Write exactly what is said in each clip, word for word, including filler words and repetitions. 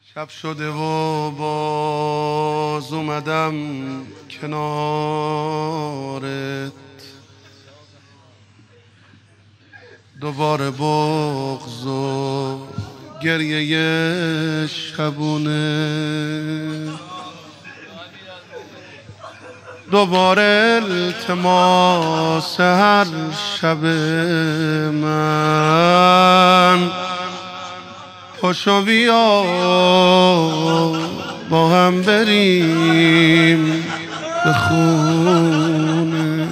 شب شده و باز اومدم کنارت، دوباره بغض و گریه شبونه، دوباره التماس هر شب من، پاشو بیا با هم بریم به خونه.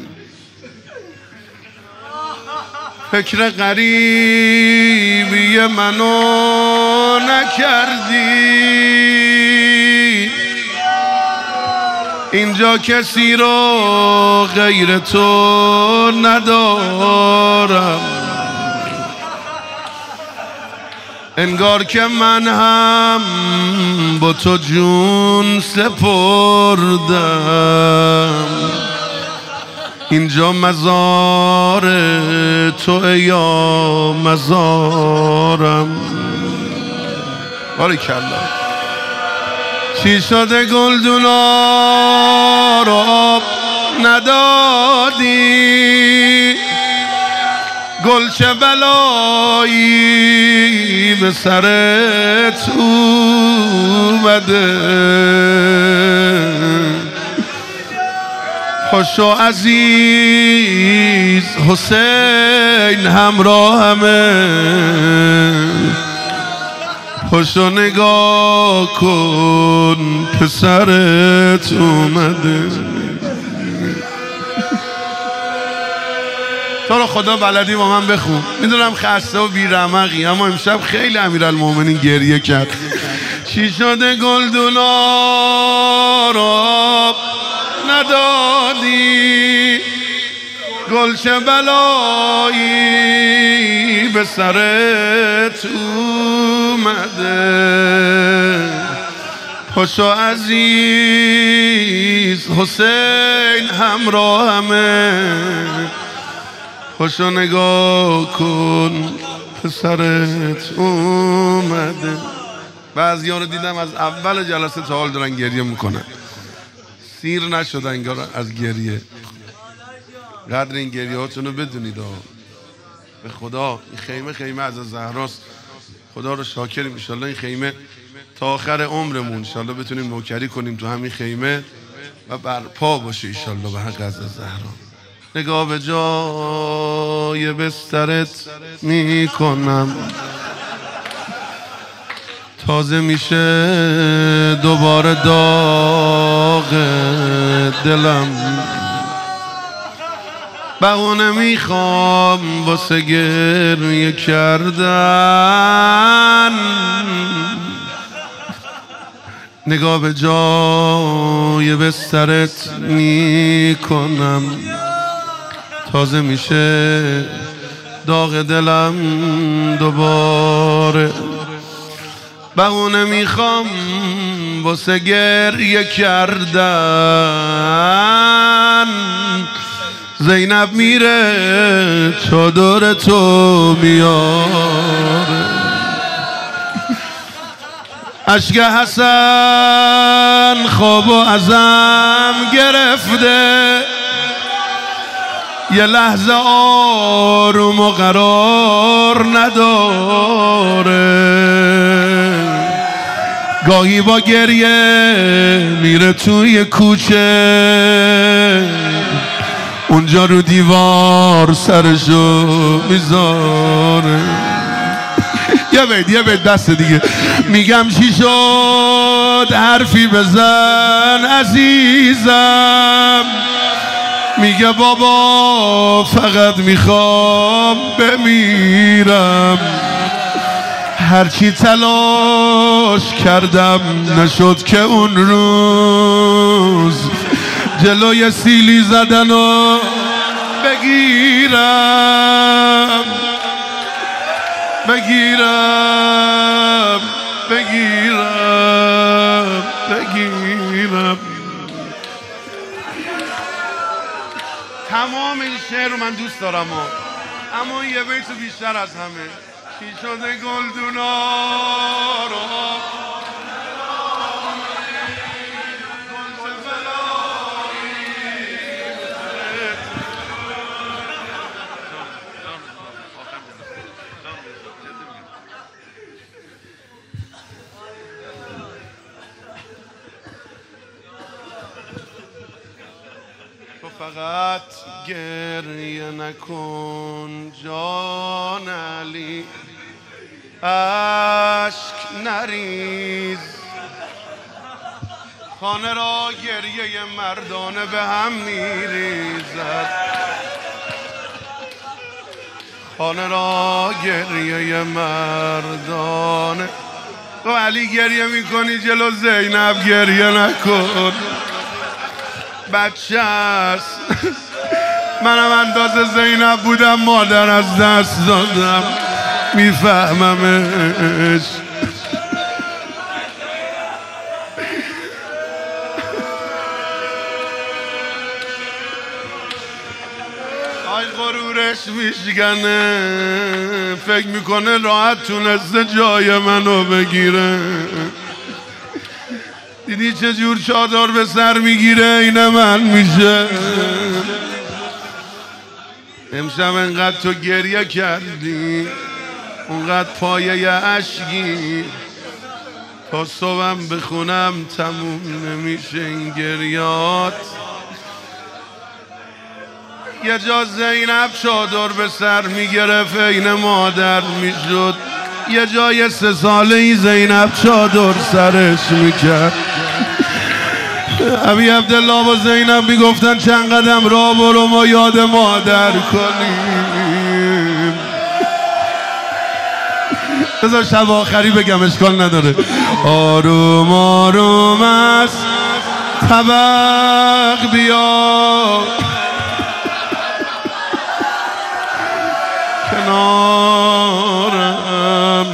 فکر غریبی منو نکردی، اینجا کسی رو غیر تو ندارم، انگار که من هم با تو جون سپردم، اینجا مزار تو یا مزارم. باریکالله. چی شده گلدونا رو آب ندادی، گل چه بلایی به سرت اومده، پاشو عزیز حسین همراهمه، پاشو نگاه کن پسرت اومده. تو رو خدا بلدی با من بخون، میدونم خسته و بیرمقی، اما امشب خیلی امیرالمومنین گریه کرد. چی شده گلدونا رو ندادی، گل چه بلایی به سرت اومده، پاشو عزیز حسین همراهمه، پاشو نگاه کن پسرت اومده. بعضی‌ها رو دیدم از اول جلسه تا حال دارن گریه میکنن، سیر نشدن انگار از گریه. قدر این گریه هاتون رو بدونید. به خدا این خیمه خیمه از زهراست، خدا رو شاکریم. انشالله این خیمه تا آخر عمرمون انشالله بتونیم نوکری کنیم تو همین خیمه و برپا باشه انشالله به حق از زهرا. نگاه به جای بسترت میکنم، تازه میشه دوباره داغ دلم، بهونه میخوام واسه گریه کردن، نگاه به جای بسترت میکنم، تازه میشه داغ دلم دوباره، بهونه میخوام واسه گریه کردن، زینب میره چادر تو میاره، اشک حسن خوابو ازم گرفته، یه لحظه آروم و قرار نداره، گاهی با گریه میره توی کوچه، اونجا رو دیوار سرشو میذاره. یه بید یه بید دست دیگه. میگم چی شد حرفی بزن عزیزم، میگه بابا فقط میخوام بمیرم، هرچی تلاش کردم نشد که اون روز جلوی سیلی زدن و بگیرم بگیرم بگیرم بگیرم. تمام این شعر رو من دوست دارم ها. اما یه بیت بیشتر از همه. چی شده گلدونا رو فقط گریه نکن جان علی، اشک نریز، خانه را گریه مردانه به هم میریزد، خانه را گریه مردانه. تو علی گریه میکنی جلو زینب گریه نکن، بچه است. منم اندازه زینب بودم مادر از دست دادم، میفهممش. آی غرورش میشکنه، فکر میکنه راحت تونسته جای منو بگیره. دیدی چه جور چادر به سر میگیره، این من میشه. امشب انقدر تو گریه کردی، اونقدر پایه اشکی، تا صبحم بخونم تموم نمیشه این گریات. یه جا زینب چادر به سر میگرفت این مادر میشد، یه جای سه ساله ای زینب چادر سرش میکرد. ابی عبدالله و زینب میگفتن چند قدم راه برو ما یاد مادر کنیم. بذار شب آخری بگم اشکال نداره. آروم آروم است طبق بیا، کنارم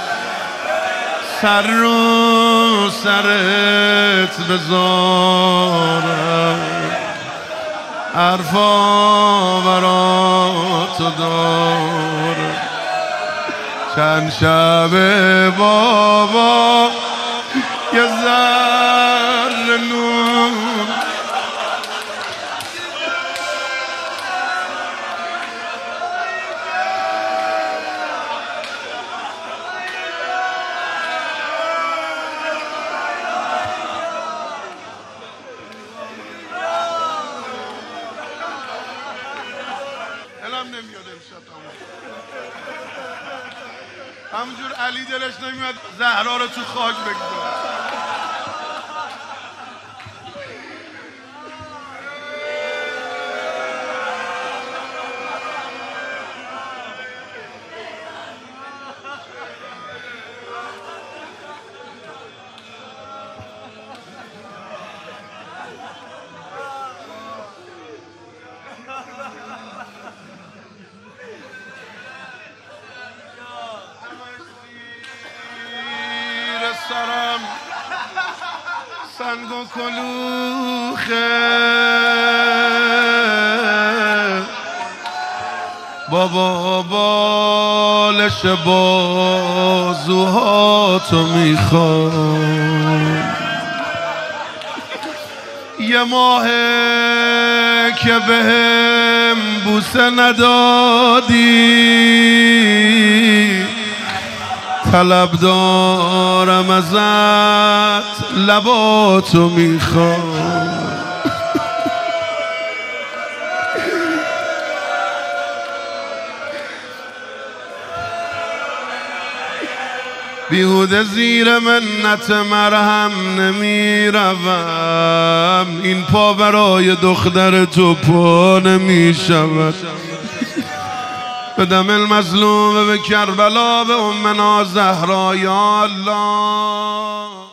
سر رو سرت بذارم، حرفا برا تو دارم. چند شب بابا یه ذره نور، دلم نمیاد امشب همونجور علی دلش نمیاد زهرا رو تو خاک بگذاره. سرم سنگ و کلوخه، بابا بالش بازوهاتو میخوام. یه ماهه که بهم بوسه ندادی، طلب دارم ازت لباتو میخوام. بیهوده زیر منت مرهم نمیروم، این پا برای دختر تو پا نمیشود. به دم المظلوم به کربلا به امنا زهرا یا الله.